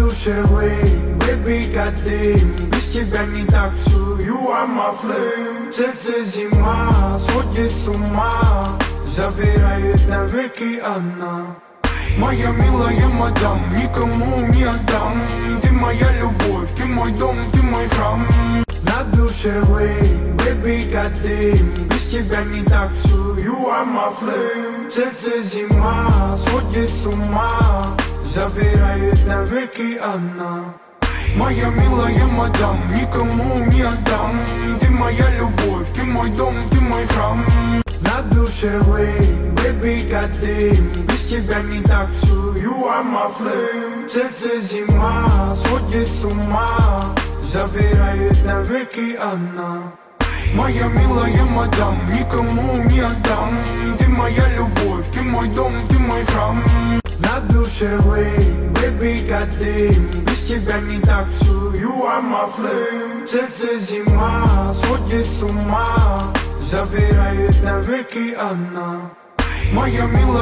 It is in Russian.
душе лень, baby got dым. Без тебя не так все, you are my flame. Сердце зима, сходит с ума, забирает навеки она. Моя милая мадам, никому не отдам. Ты моя любовь, ты мой дом, ты мой храм. На душе лень, baby got dым. Без тебя не так все, you are my flame. Сердце зима, сходит с ума, забирает навеки она. Моя милая мадам, никому не отдам. Ты моя любовь, ты мой дом, ты мой храм. На душе лень, baby got dым. Без тебя не так все, you are my flame. Сердце зима, сходит с ума, забирает навеки она. Моя милая мадам, никому не отдам. Ты моя любовь, ты мой дом, ты мой храм. На душе лень, baby got дым. Без тебя не так все, you are my flame. Сердце зима, сходит с ума, забирает навеки она. Моя милая